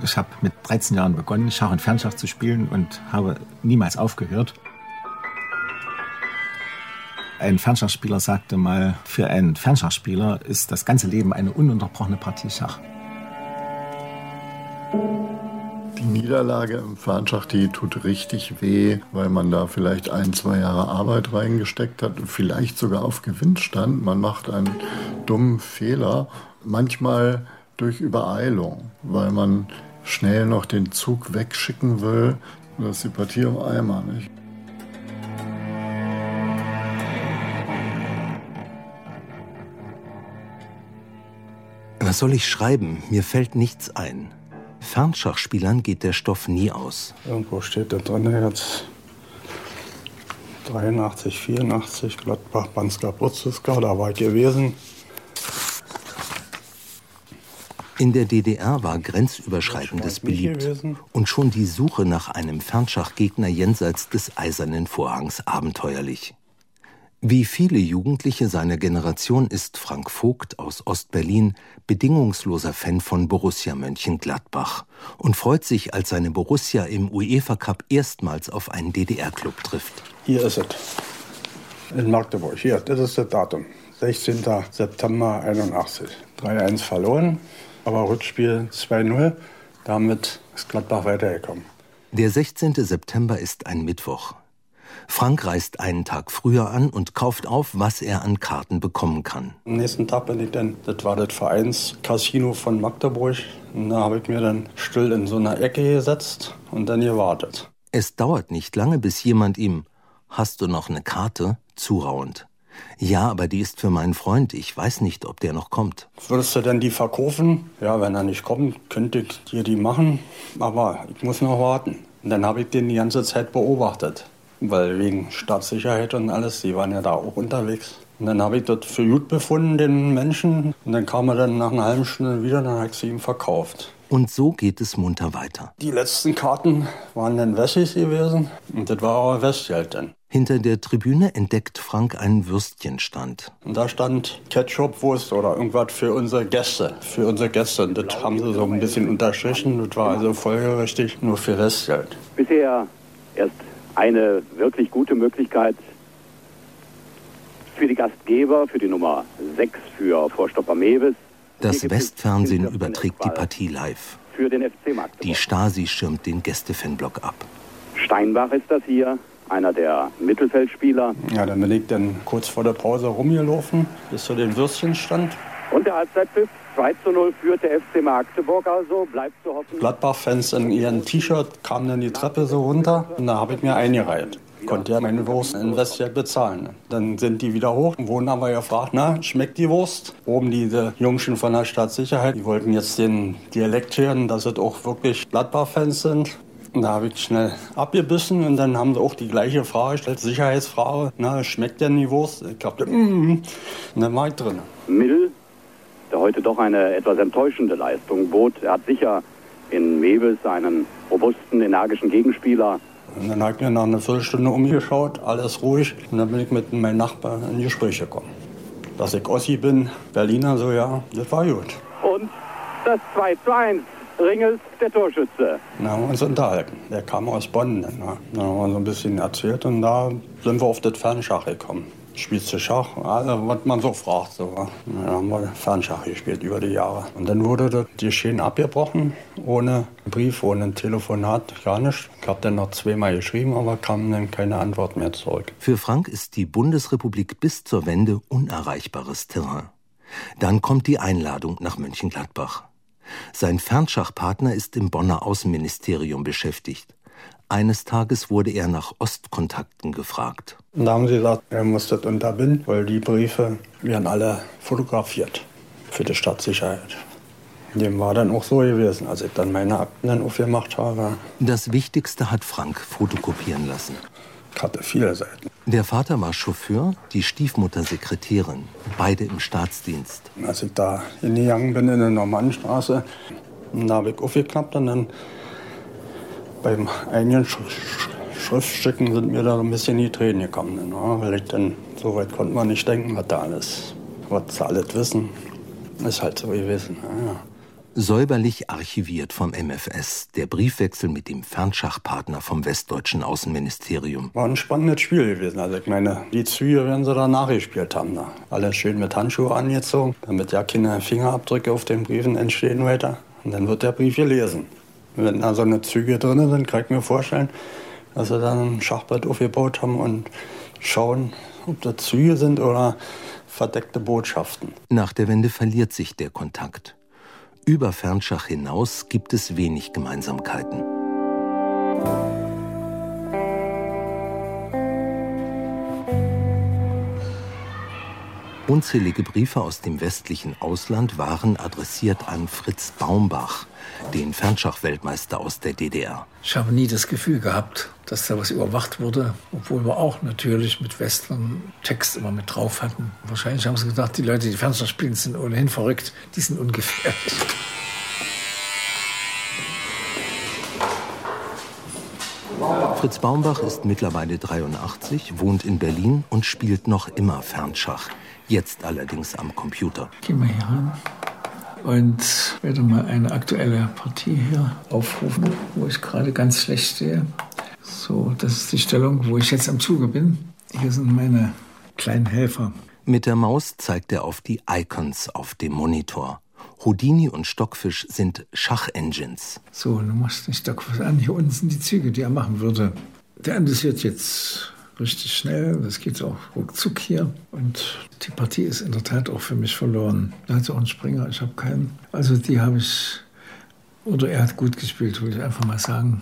Ich habe mit 13 Jahren begonnen, Schach und Fernschach zu spielen und habe niemals aufgehört. Ein Fernschachspieler sagte mal, für einen Fernschachspieler ist das ganze Leben eine ununterbrochene Partie Schach. Die Niederlage im Fernschach, die tut richtig weh, weil man da vielleicht 1-2 Jahre Arbeit reingesteckt hat, vielleicht sogar auf Gewinn stand. Man macht einen dummen Fehler, manchmal durch Übereilung, weil man schnell noch den Zug wegschicken will. Das ist die Partie im Eimer, nicht? Was soll ich schreiben? Mir fällt nichts ein. Fernschachspielern geht der Stoff nie aus. Irgendwo steht da drin jetzt 83, 84, Gladbach, Banska, Brzuska, da war ich gewesen. In der DDR war Grenzüberschreitendes beliebt und schon die Suche nach einem Fernschachgegner jenseits des Eisernen Vorhangs abenteuerlich. Wie viele Jugendliche seiner Generation ist Frank Vogt aus Ostberlin bedingungsloser Fan von Borussia Mönchengladbach und freut sich, als seine Borussia im UEFA Cup erstmals auf einen DDR-Club trifft. Hier ist es, in Magdeburg. Hier, das ist das Datum. 16. September 81. 3-1 verloren, aber Rückspiel 2-0. Damit ist Gladbach weitergekommen. Der 16. September ist ein Mittwoch. Frank reist einen Tag früher an und kauft auf, was er an Karten bekommen kann. Am nächsten Tag bin ich dann, das war das Vereinscasino von Magdeburg. Und da habe ich mir dann still in so einer Ecke gesetzt und dann gewartet. Es dauert nicht lange, bis jemand ihm, hast du noch eine Karte, zuraunt. Ja, aber die ist für meinen Freund, ich weiß nicht, ob der noch kommt. Würdest du denn die verkaufen? Ja, wenn er nicht kommt, könnte ich dir die machen, aber ich muss noch warten. Und dann habe ich den die ganze Zeit beobachtet. Weil wegen Staatssicherheit und alles, die waren ja da auch unterwegs. Und dann habe ich das für gut befunden, den Menschen. Und dann kam er dann nach einer halben Stunde wieder, dann habe ich sie ihm verkauft. Und so geht es munter weiter. Die letzten Karten waren dann Wessis gewesen und das war auch Westgeld dann. Hinter der Tribüne entdeckt Frank einen Würstchenstand. Und da stand Ketchup-Wurst oder irgendwas für unsere Gäste. Und das haben sie so ein bisschen unterstrichen. Das war also folgerichtig nur für Westgeld. Bisher erst eine wirklich gute Möglichkeit für die Gastgeber, für die Nummer 6 für Vorstopper Mewes. Das Westfernsehen überträgt die Partie live. Für den FC Magdeburg. Die Stasi schirmt den Gästefanblock ab. Steinbach ist das hier, einer der Mittelfeldspieler. Ja, dann bin ich dann kurz vor der Pause rumgelaufen, bis zu dem Würstchenstand. Und der Halbzeitpfiff 2:0 führt der FC Magdeburg, also bleibt zu hoffen. Gladbach-Fans in ihren T-Shirt kamen dann die Treppe so runter und da habe ich mir eingereiht. Konnte ja meine Wurst in Westgeld bezahlen. Dann sind die wieder hoch und wurden aber gefragt, na, schmeckt die Wurst? Oben diese Jungschen von der Staatssicherheit, die wollten jetzt den Dialekt hören, dass es auch wirklich Gladbach-Fans sind. Und da habe ich schnell abgebissen und dann haben sie auch die gleiche Frage gestellt, Sicherheitsfrage, na, schmeckt denn die Wurst? Ich glaube, und dann war ich drin. Mill, der heute doch eine etwas enttäuschende Leistung bot. Er hat sicher in Mewes einen robusten, energischen Gegenspieler. Und dann habe ich mir nach einer Viertelstunde umgeschaut, alles ruhig. Und dann bin ich mit meinem Nachbarn in Gespräch gekommen. Dass ich Ossi bin, Berliner, so ja, das war gut. Und das 2:1. Ringels, der Torschütze. Dann haben wir uns unterhalten. Der kam aus Bonn. Dann haben wir so ein bisschen erzählt und da sind wir auf das Fernschach gekommen. Spielst du Schach? Also, was man so fragt. So. Dann haben wir Fernschach gespielt über die Jahre. Und dann wurde das Geschehen abgebrochen, ohne Brief, ohne ein Telefonat, gar nicht. Ich habe dann noch 2-mal geschrieben, aber kam dann keine Antwort mehr zurück. Für Frank ist die Bundesrepublik bis zur Wende unerreichbares Terrain. Dann kommt die Einladung nach Mönchengladbach. Sein Fernschachpartner ist im Bonner Außenministerium beschäftigt. Eines Tages wurde er nach Ostkontakten gefragt. Und da haben sie gesagt, er muss das unterbinden, weil die Briefe werden alle fotografiert für die Staatssicherheit. Dem war dann auch so gewesen, als ich dann meine Akten dann aufgemacht habe. Das Wichtigste hat Frank fotokopieren lassen. Ich hatte viele Seiten. Der Vater war Chauffeur, die Stiefmutter Sekretärin, beide im Staatsdienst. Als ich da hingegangen bin in der Normannenstraße, da habe ich aufgeklappt und dann beim eigenen Schriftstücken sind mir da ein bisschen die Tränen gekommen. Ja, weil ich dann, so weit konnte man nicht denken, was sie alles wissen. Ist halt so gewesen. Ja. Säuberlich archiviert vom MfS, der Briefwechsel mit dem Fernschachpartner vom westdeutschen Außenministerium. War ein spannendes Spiel gewesen. Also ich meine, die Züge werden sie da nachgespielt haben. Da. Alles schön mit Handschuhe angezogen, damit ja keine Fingerabdrücke auf den Briefen entstehen weiter. Und dann wird der Brief gelesen. Wenn da so eine Züge drin sind, kann ich mir vorstellen, dass sie dann ein Schachbrett aufgebaut haben und schauen, ob das Züge sind oder verdeckte Botschaften. Nach der Wende verliert sich der Kontakt. Über Fernschach hinaus gibt es wenig Gemeinsamkeiten. Unzählige Briefe aus dem westlichen Ausland waren adressiert an Fritz Baumbach, den Fernschachweltmeister aus der DDR. Ich habe nie das Gefühl gehabt, dass da was überwacht wurde, obwohl wir auch natürlich mit Western Text immer mit drauf hatten. Wahrscheinlich haben sie gedacht, die Leute, die Fernschach spielen, sind ohnehin verrückt, die sind ungefährlich. Fritz Baumbach ist mittlerweile 83, wohnt in Berlin und spielt noch immer Fernschach. Jetzt allerdings am Computer. Gehen wir hier ran und werde mal eine aktuelle Partie hier aufrufen, wo ich gerade ganz schlecht stehe. So, das ist die Stellung, wo ich jetzt am Zuge bin. Hier sind meine kleinen Helfer. Mit der Maus zeigt er auf die Icons auf dem Monitor. Houdini und Stockfisch sind Schach-Engines. So, du machst den Stockfisch an. Hier unten sind die Züge, die er machen würde. Der analysiert jetzt richtig schnell. Das geht auch ruckzuck hier. Und die Partie ist in der Tat auch für mich verloren. Da hat auch einen Springer, ich habe keinen. Also die habe ich, oder er hat gut gespielt, will ich einfach mal sagen.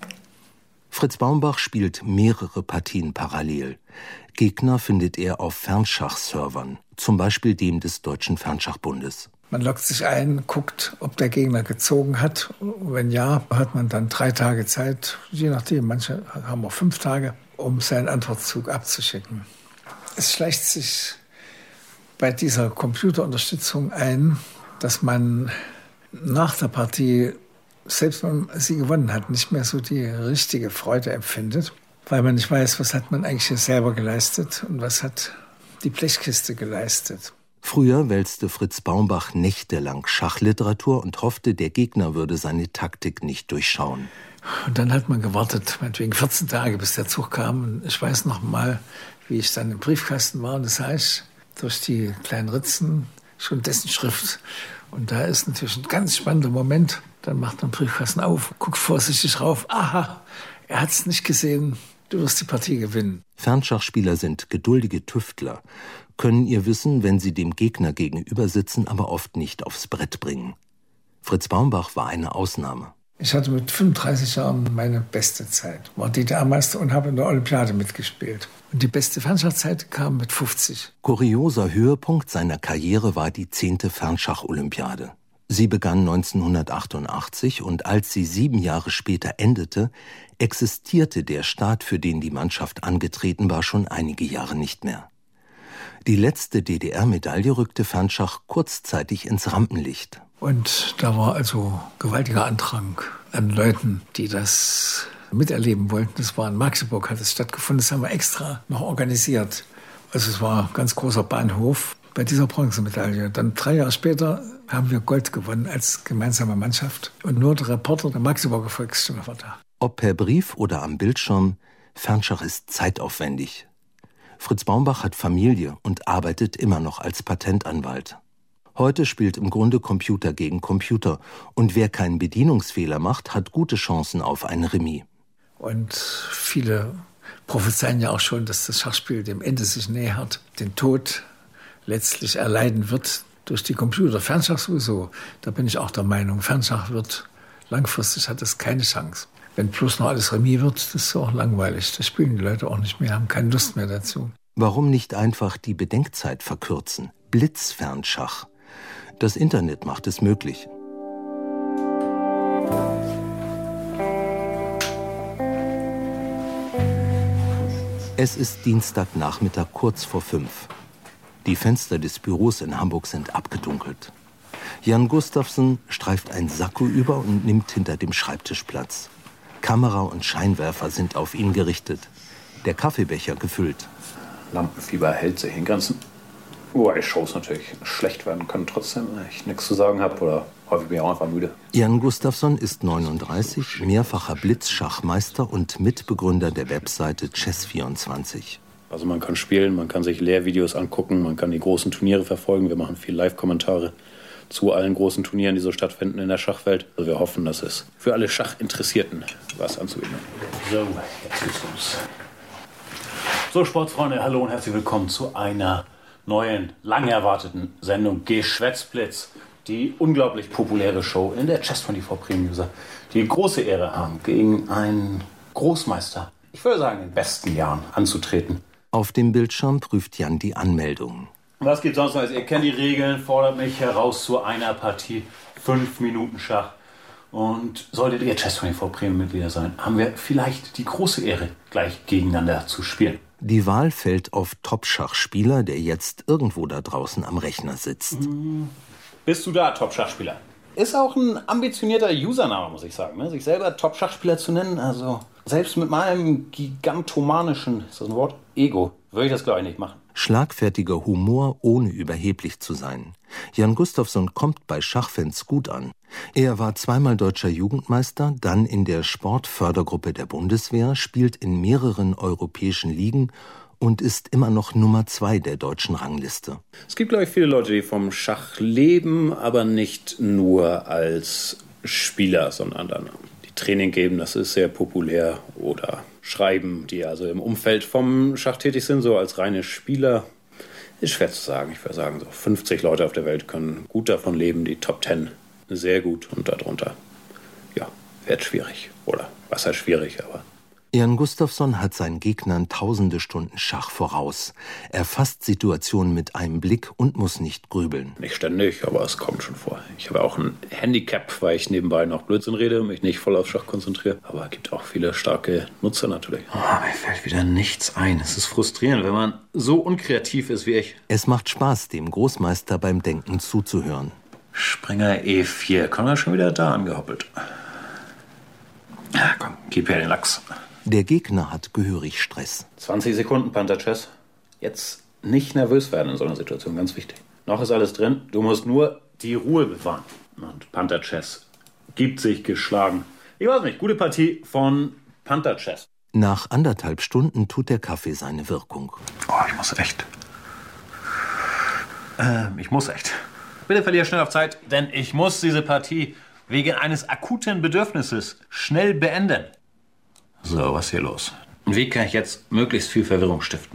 Fritz Baumbach spielt mehrere Partien parallel. Gegner findet er auf Fernschachservern, zum Beispiel dem des Deutschen Fernschachbundes. Man loggt sich ein, guckt, ob der Gegner gezogen hat. Wenn ja, hat man dann 3 Tage Zeit, je nachdem, manche haben auch 5 Tage, um seinen Antwortzug abzuschicken. Es schleicht sich bei dieser Computerunterstützung ein, dass man nach der Partie, selbst wenn man sie gewonnen hat, nicht mehr so die richtige Freude empfindet, weil man nicht weiß, was hat man eigentlich hier selber geleistet und was hat die Blechkiste geleistet. Früher wälzte Fritz Baumbach nächtelang Schachliteratur und hoffte, der Gegner würde seine Taktik nicht durchschauen. Und dann hat man gewartet, meinetwegen 14 Tage, bis der Zug kam. Und ich weiß noch mal, wie ich dann im Briefkasten war. Und das heißt, durch die kleinen Ritzen schon dessen Schrift. Und da ist natürlich ein ganz spannender Moment. Dann macht man den Briefkasten auf, guckt vorsichtig rauf. Aha, er hat es nicht gesehen. Du wirst die Partie gewinnen. Fernschachspieler sind geduldige Tüftler, können ihr Wissen, wenn sie dem Gegner gegenüber sitzen, aber oft nicht aufs Brett bringen. Fritz Baumbach war eine Ausnahme. Ich hatte mit 35 Jahren meine beste Zeit, war DDR-Meister und habe in der Olympiade mitgespielt. Und die beste Fernschachzeit kam mit 50. Kurioser Höhepunkt seiner Karriere war die 10. Fernschach-Olympiade. Sie begann 1988 und als sie 7 Jahre später endete, existierte der Staat, für den die Mannschaft angetreten war, schon einige Jahre nicht mehr. Die letzte DDR-Medaille rückte Fernschach kurzzeitig ins Rampenlicht. Und da war also gewaltiger Andrang an Leuten, die das miterleben wollten. Das war in Magdeburg, hat es stattgefunden. Das haben wir extra noch organisiert. Also es war ein ganz großer Bahnhof bei dieser Bronzemedaille. Dann 3 Jahre später haben wir Gold gewonnen als gemeinsame Mannschaft. Und nur der Reporter der Magdeburger Volksstimme war da. Ob per Brief oder am Bildschirm, Fernschach ist zeitaufwendig. Fritz Baumbach hat Familie und arbeitet immer noch als Patentanwalt. Heute spielt im Grunde Computer gegen Computer. Und wer keinen Bedienungsfehler macht, hat gute Chancen auf ein Remis. Und viele prophezeien ja auch schon, dass das Schachspiel dem Ende sich nähert, den Tod letztlich erleiden wird durch die Computer. Fernschach sowieso, da bin ich auch der Meinung, Fernschach wird langfristig, hat es keine Chance. Wenn bloß noch alles Remis wird, das ist auch langweilig. Da spielen die Leute auch nicht mehr, haben keine Lust mehr dazu. Warum nicht einfach die Bedenkzeit verkürzen? Blitzfernschach. Das Internet macht es möglich. Es ist Dienstagnachmittag kurz vor 5. Die Fenster des Büros in Hamburg sind abgedunkelt. Jan Gustafsson streift ein Sakko über und nimmt hinter dem Schreibtisch Platz. Kamera und Scheinwerfer sind auf ihn gerichtet. Der Kaffeebecher gefüllt. Lampenfieber hält sich in Grenzen. Wobei Shows natürlich schlecht werden können, trotzdem ich nichts zu sagen habe oder Häufig bin ich auch einfach müde. Jan Gustafsson ist 39, mehrfacher Blitzschachmeister und Mitbegründer der Webseite Chess24. Also man kann spielen, man kann sich Lehrvideos angucken, man kann die großen Turniere verfolgen. Wir machen viel Live-Kommentare zu allen großen Turnieren, die so stattfinden in der Schachwelt. Also wir hoffen, dass es für alle Schachinteressierten was anzubieten hat. So, jetzt geht's los. So, Sportsfreunde, hallo und herzlich willkommen zu einer neuen, lang erwarteten Sendung Geschwätzblitz. Die unglaublich populäre Show, in der Chess24 Premium-User die große Ehre haben, gegen einen Großmeister, ich würde sagen, in den besten Jahren anzutreten. Auf dem Bildschirm prüft Jan die Anmeldung. Was gibt sonst noch? Ihr kennt die Regeln, fordert mich heraus zu einer Partie 5 Minuten Schach. Und solltet ihr Chess24 Premium-Mitglieder sein, haben wir vielleicht die große Ehre, gleich gegeneinander zu spielen. Die Wahl fällt auf Top-Schachspieler, der jetzt irgendwo da draußen am Rechner sitzt. Bist du da, Top-Schachspieler? Ist auch ein ambitionierter Username, muss ich sagen. Ne? Sich selber Top-Schachspieler zu nennen, also selbst mit meinem gigantomanischen, ist das ein Wort? Ego, würde ich das, glaube ich, nicht machen. Schlagfertiger Humor, ohne überheblich zu sein. Jan Gustafsson kommt bei Schachfans gut an. Er war zweimal deutscher Jugendmeister, dann in der Sportfördergruppe der Bundeswehr, spielt in mehreren europäischen Ligen und ist immer noch Nummer 2 der deutschen Rangliste. Es gibt, glaube ich, viele Leute, die vom Schach leben, aber nicht nur als Spieler, sondern dann die Training geben, das ist sehr populär, oder schreiben, die also im Umfeld vom Schach tätig sind, so als reine Spieler. Ist schwer zu sagen. Ich würde sagen, so 50 Leute auf der Welt können gut davon leben, die Top 10 sehr gut und darunter, ja, wird schwierig. Oder was heißt schwierig, aber... Jan Gustafsson hat seinen Gegnern tausende Stunden Schach voraus. Er fasst Situationen mit einem Blick und muss nicht grübeln. Nicht ständig, aber es kommt schon vor. Ich habe auch ein Handicap, weil ich nebenbei noch Blödsinn rede und mich nicht voll auf Schach konzentriere. Aber es gibt auch viele starke Nutzer natürlich. Oh, mir fällt wieder nichts ein. Es ist frustrierend, wenn man so unkreativ ist wie ich. Es macht Spaß, dem Großmeister beim Denken zuzuhören. Springer E4. Kommen wir schon wieder da angehoppelt. Ja, komm, gib her den Lachs. Der Gegner hat gehörig Stress. 20 Sekunden, Panther Chess. Jetzt nicht nervös werden in so einer Situation, ganz wichtig. Noch ist alles drin, du musst nur die Ruhe bewahren. Und Panther Chess gibt sich geschlagen. Ich weiß nicht, gute Partie von Panther Chess. Nach 1,5 Stunden tut der Kaffee seine Wirkung. Oh, ich muss echt. Bitte verlier schnell auf Zeit, denn ich muss diese Partie wegen eines akuten Bedürfnisses schnell beenden. So, was ist hier los? Wie kann ich jetzt möglichst viel Verwirrung stiften?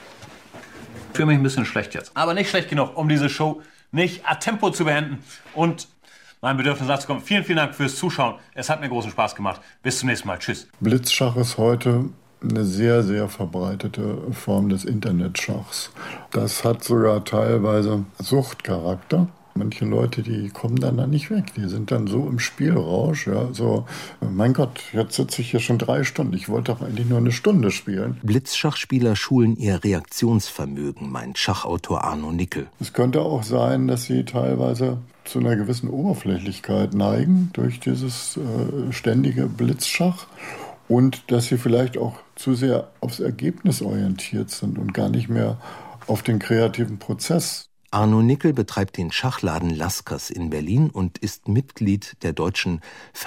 Ich fühle mich ein bisschen schlecht jetzt. Aber nicht schlecht genug, um diese Show nicht a tempo zu beenden und mein Bedürfnis nachzukommen. Vielen, vielen Dank fürs Zuschauen. Es hat mir großen Spaß gemacht. Bis zum nächsten Mal. Tschüss. Blitzschach ist heute eine sehr, sehr verbreitete Form des Internetschachs. Das hat sogar teilweise Suchtcharakter. Manche Leute, die kommen dann da nicht weg. Die sind dann so im Spielrausch. Ja, so, mein Gott, jetzt sitze ich hier schon 3 Stunden. Ich wollte doch eigentlich nur 1 Stunde spielen. Blitzschachspieler schulen ihr Reaktionsvermögen, meint Schachautor Arno Nickel. Es könnte auch sein, dass sie teilweise zu einer gewissen Oberflächlichkeit neigen durch dieses ständige Blitzschach. Und dass sie vielleicht auch zu sehr aufs Ergebnis orientiert sind und gar nicht mehr auf den kreativen Prozess. Arno Nickel betreibt den Schachladen Laskers in Berlin und ist Mitglied der deutschen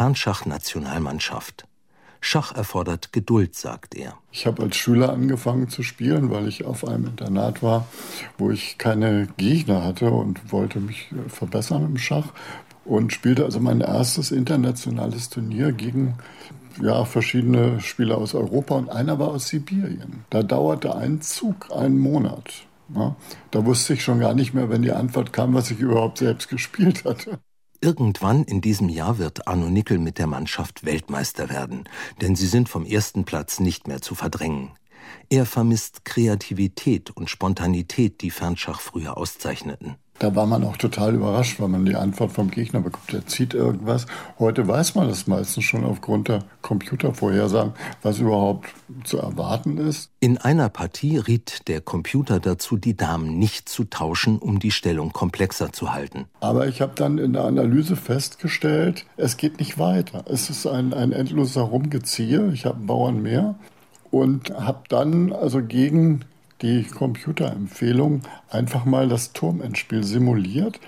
Fernschach-Nationalmannschaft. Schach erfordert Geduld, sagt er. Ich habe als Schüler angefangen zu spielen, weil ich auf einem Internat war, wo ich keine Gegner hatte und wollte mich verbessern im Schach. Und spielte also mein erstes internationales Turnier gegen verschiedene Spieler aus Europa und einer war aus Sibirien. Da dauerte ein Zug 1 Monat. Ja, da wusste ich schon gar nicht mehr, wenn die Antwort kam, was ich überhaupt selbst gespielt hatte. Irgendwann in diesem Jahr wird Arno Nickel mit der Mannschaft Weltmeister werden, denn sie sind vom 1. Platz nicht mehr zu verdrängen. Er vermisst Kreativität und Spontanität, die Fernschach früher auszeichneten. Da war man auch total überrascht, weil man die Antwort vom Gegner bekommt. Der zieht irgendwas. Heute weiß man das meistens schon aufgrund der Computervorhersagen, was überhaupt zu erwarten ist. In einer Partie riet der Computer dazu, die Damen nicht zu tauschen, um die Stellung komplexer zu halten. Aber ich habe dann in der Analyse festgestellt, es geht nicht weiter. Es ist ein endloses Herumgeziehe. Ich habe einen Bauern mehr und habe dann also gegen die Computerempfehlung einfach mal das Turmentspiel simuliert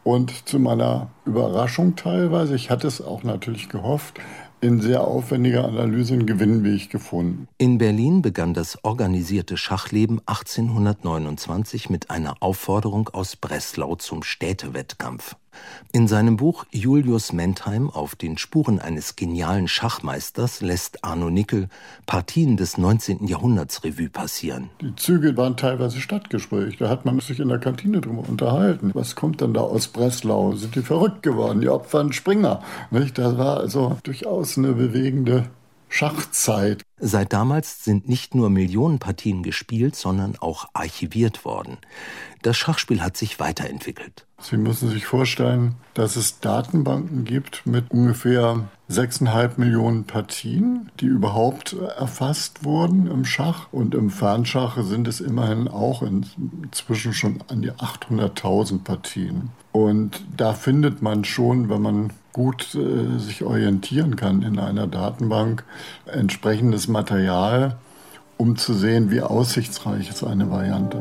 und zu meiner Überraschung teilweise, ich hatte es auch natürlich gehofft, in sehr aufwendiger Analyse einen Gewinnweg gefunden. In Berlin begann das organisierte Schachleben 1829 mit einer Aufforderung aus Breslau zum Städtewettkampf. In seinem Buch Julius Mentheim auf den Spuren eines genialen Schachmeisters lässt Arno Nickel Partien des 19. Jahrhunderts Revue passieren. Die Züge waren teilweise Stadtgespräch. Da hat man sich in der Kantine drüber unterhalten. Was kommt denn da aus Breslau? Sind die verrückt geworden? Die opfern Springer. Nicht? Das war also durchaus eine bewegende Schachzeit. Seit damals sind nicht nur Millionen Partien gespielt, sondern auch archiviert worden. Das Schachspiel hat sich weiterentwickelt. Sie müssen sich vorstellen, dass es Datenbanken gibt mit ungefähr 6,5 Millionen Partien, die überhaupt erfasst wurden im Schach. Und im Fernschach sind es immerhin auch inzwischen schon an die 800.000 Partien. Und da findet man schon, wenn man gut sich orientieren kann in einer Datenbank, entsprechendes Material, um zu sehen, wie aussichtsreich ist eine Variante.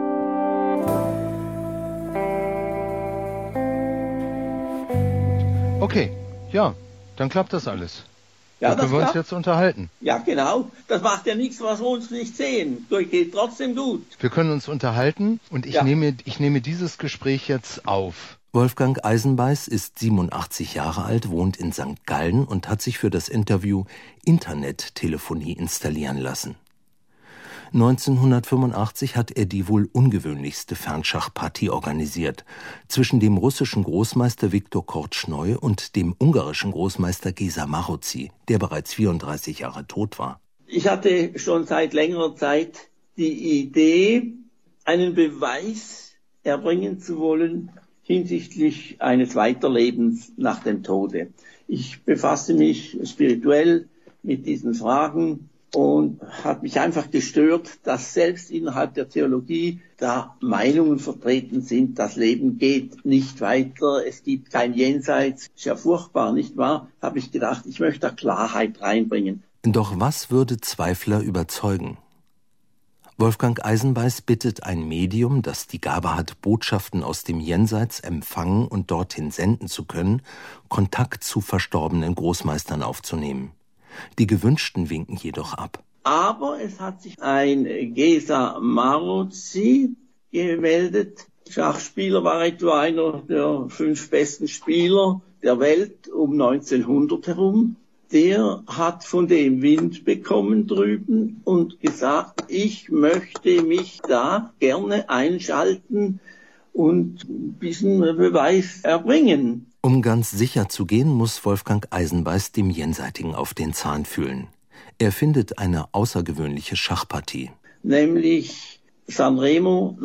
Okay, ja, dann klappt das alles. Ja, dann können wir uns jetzt unterhalten. Ja, genau. Das macht ja nichts, was wir uns nicht sehen. Das geht trotzdem gut. Wir können uns unterhalten und ich nehme dieses Gespräch jetzt auf. Wolfgang Eisenbeiß ist 87 Jahre alt, wohnt in St. Gallen und hat sich für das Interview Internettelefonie installieren lassen. 1985 hat er die wohl ungewöhnlichste Fernschachpartie organisiert, zwischen dem russischen Großmeister Viktor Kortschnoi und dem ungarischen Großmeister Géza Maróczy, der bereits 34 Jahre tot war. Ich hatte schon seit längerer Zeit die Idee, einen Beweis erbringen zu wollen hinsichtlich eines Weiterlebens nach dem Tode. Ich befasse mich spirituell mit diesen Fragen und hat mich einfach gestört, dass selbst innerhalb der Theologie da Meinungen vertreten sind, das Leben geht nicht weiter, es gibt kein Jenseits. Ist ja furchtbar, nicht wahr? Habe ich gedacht, ich möchte da Klarheit reinbringen. Doch was würde Zweifler überzeugen? Wolfgang Eisenbeiß bittet ein Medium, das die Gabe hat, Botschaften aus dem Jenseits empfangen und dorthin senden zu können, Kontakt zu verstorbenen Großmeistern aufzunehmen. Die Gewünschten winken jedoch ab. Aber es hat sich ein Géza Maróczy gemeldet. Schachspieler, war etwa einer der 5 besten Spieler der Welt um 1900 herum. Der hat von dem Wind bekommen drüben und gesagt, ich möchte mich da gerne einschalten und diesen Beweis erbringen. Um ganz sicher zu gehen, muss Wolfgang Eisenbeiß dem Jenseitigen auf den Zahn fühlen. Er findet eine außergewöhnliche Schachpartie. Nämlich Sanremo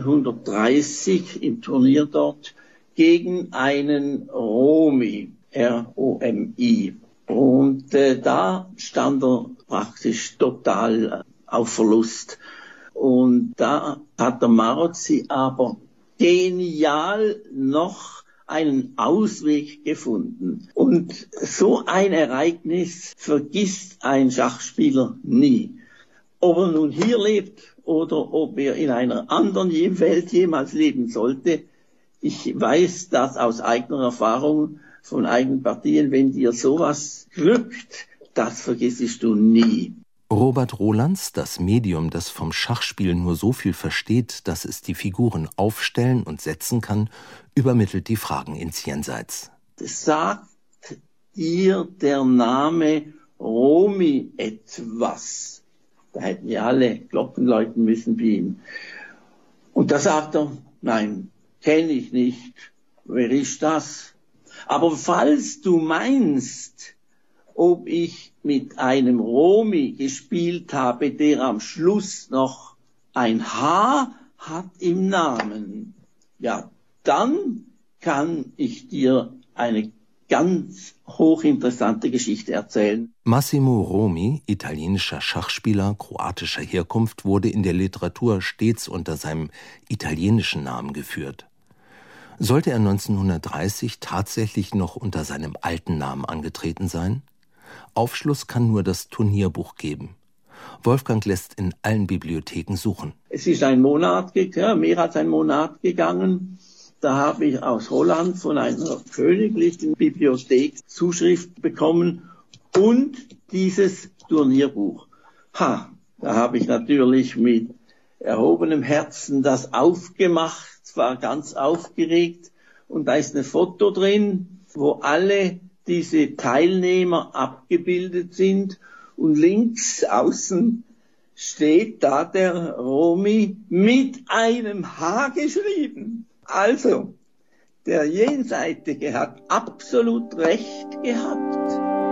1930 im Turnier dort gegen einen Romi, R-O-M-I. Und da stand er praktisch total auf Verlust. Und da hat der Maróczy aber genial noch einen Ausweg gefunden. Und so ein Ereignis vergisst ein Schachspieler nie. Ob er nun hier lebt oder ob er in einer anderen Welt jemals leben sollte, ich weiß das aus eigener Erfahrung von eigenen Partien, wenn dir sowas glückt, das vergissest du nie. Robert Rolands, das Medium, das vom Schachspiel nur so viel versteht, dass es die Figuren aufstellen und setzen kann, übermittelt die Fragen ins Jenseits. Sagt dir der Name Romi etwas? Da hätten wir alle Glocken läuten müssen wie ihm. Und da sagt er, nein, kenne ich nicht. Wer ist das? Aber falls du meinst, ob ich mit einem Romi gespielt habe, der am Schluss noch ein H hat im Namen, ja, dann kann ich dir eine ganz hochinteressante Geschichte erzählen. Massimo Romi, italienischer Schachspieler kroatischer Herkunft, wurde in der Literatur stets unter seinem italienischen Namen geführt. Sollte er 1930 tatsächlich noch unter seinem alten Namen angetreten sein? Aufschluss kann nur das Turnierbuch geben. Wolfgang lässt in allen Bibliotheken suchen. Es ist ein Monat, mehr als ein Monat gegangen. Da habe ich aus Holland von einer königlichen Bibliothek Zuschrift bekommen und dieses Turnierbuch. Da habe ich natürlich mit erhobenem Herzen das aufgemacht, war ganz aufgeregt und da ist ein Foto drin, wo alle diese Teilnehmer abgebildet sind und links außen steht da der Romy mit einem H geschrieben. Also, der Jenseitige hat absolut recht gehabt.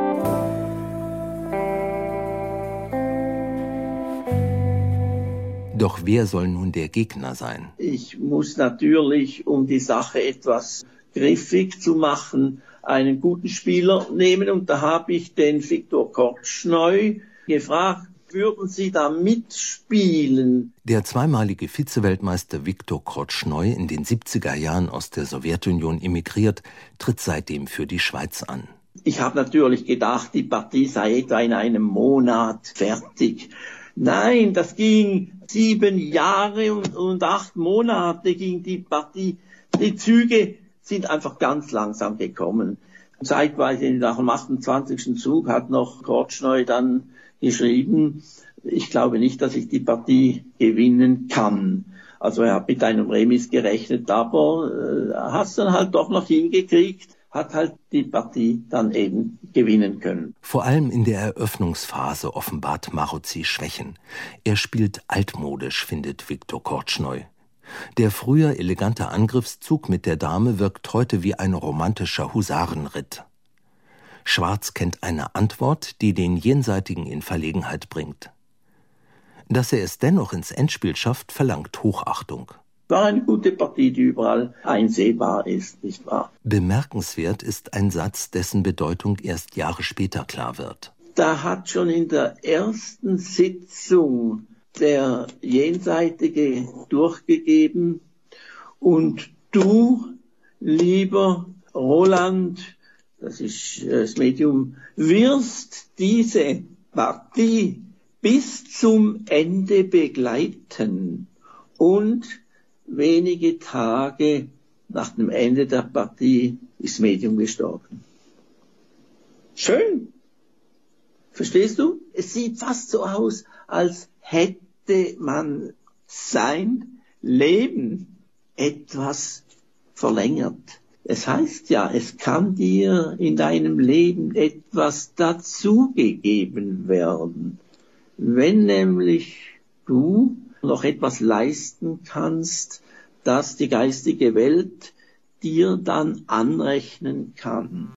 Doch wer soll nun der Gegner sein? Ich muss natürlich, um die Sache etwas griffig zu machen, einen guten Spieler nehmen. Und da habe ich den Viktor Kortschnoi gefragt, würden Sie da mitspielen? Der zweimalige Vizeweltmeister Viktor Kortschnoi, in den 70er Jahren aus der Sowjetunion emigriert, tritt seitdem für die Schweiz an. Ich habe natürlich gedacht, die Partie sei etwa in einem Monat fertig. Nein, das ging 7 Jahre und 8 Monate ging die Partie. Die Züge sind einfach ganz langsam gekommen. Zeitweise nach dem 28. Zug hat noch Kortschnoi dann geschrieben, ich glaube nicht, dass ich die Partie gewinnen kann. Also er hat mit einem Remis gerechnet, aber hat es dann halt doch noch hingekriegt, hat halt die Partie dann eben gewinnen können. Vor allem in der Eröffnungsphase offenbart Marozzi Schwächen. Er spielt altmodisch, findet Viktor Kortschnoi. Der früher elegante Angriffszug mit der Dame wirkt heute wie ein romantischer Husarenritt. Schwarz kennt eine Antwort, die den Jenseitigen in Verlegenheit bringt. Dass er es dennoch ins Endspiel schafft, verlangt Hochachtung. War eine gute Partie, die überall einsehbar ist, nicht wahr? Bemerkenswert ist ein Satz, dessen Bedeutung erst Jahre später klar wird. Da hat schon in der ersten Sitzung der Jenseitige durchgegeben und du, lieber Roland, das ist das Medium, wirst diese Partie bis zum Ende begleiten. Und wenige Tage nach dem Ende der Partie ist das Medium gestorben. Schön. Verstehst du? Es sieht fast so aus, als hätte man sein Leben etwas verlängert. Es heißt ja, es kann dir in deinem Leben etwas dazugegeben werden. Wenn nämlich du noch etwas leisten kannst, das die geistige Welt dir dann anrechnen kann.